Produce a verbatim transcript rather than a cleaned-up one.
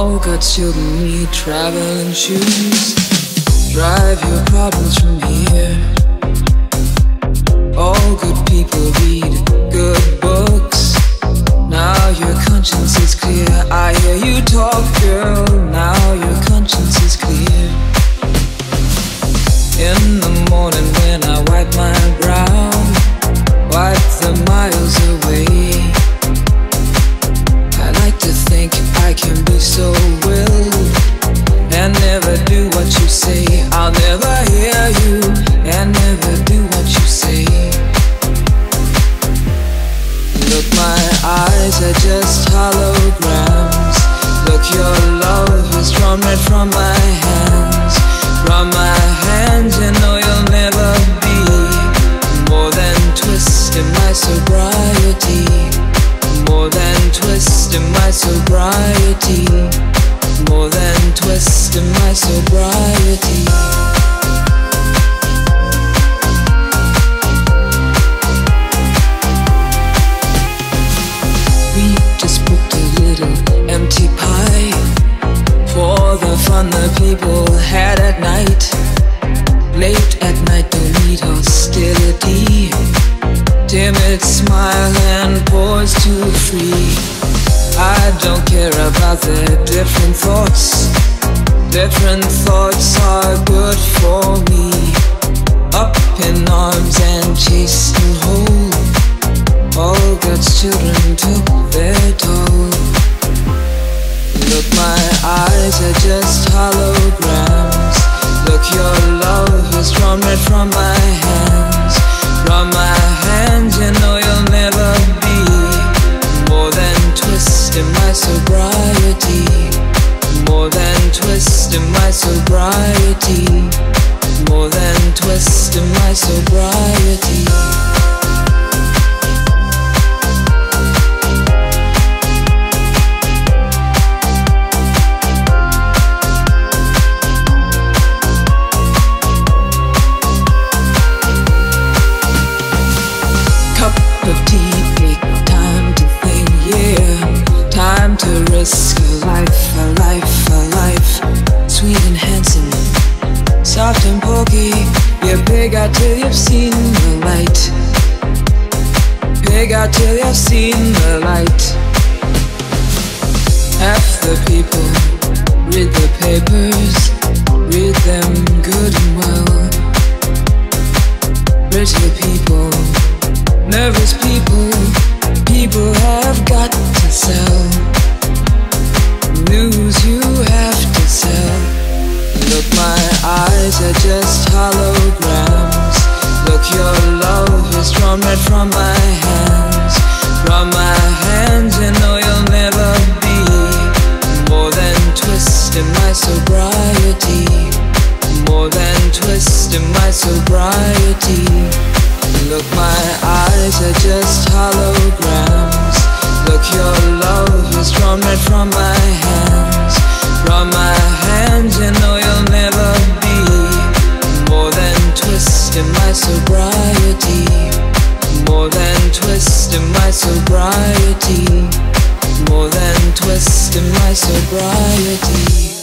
All got children need traveling shoes. Drive your problems from here. All good people read good books. Now your conscience is clear. I hear you talk, girl. Now your conscience is clear. In the morning when I wipe my brow, wipe the miles away. I like to think I can be so willed and never do what you say. I'll never hear you and never do what you say. Look, my eyes are just holograms. Look, your love is drawn right from my hands. From my hands, you know you'll never be more than twist in my sobriety. More than twist in my sobriety. More than twist in my sobriety. We just booked a little empty pie for the fun the people had at night. Late at night, don't need hostility. Timid smile and pause too free. I don't care about their different thoughts. Different thoughts are good for me. Up in arms and chasing home. All God's children took their toll. Look, my eyes are just holograms. Look, your love is drawn right from my hands. From my hands, you know you'll never be more than twist in my sobriety. More than twist in my sobriety. More than twist in my sobriety. To risk a life, a life, a life. Sweet and handsome, soft and pokey. You pig out till you've seen the light. Pig out till you've seen the light. Half the people read the papers, read them good and well. Pretty people, nervous people, people have got to sell. News you have to sell. Look, my eyes are just holograms. Look, your love is drawn right from my hands. From my hands, you know you'll never be more than twist in my sobriety. More than twist in my sobriety. Look, my eyes are just holograms. Look, your love is drawn right from my hands. From my hands, you know you'll never be more than twist in my sobriety. More than twist in my sobriety. More than twist in my sobriety.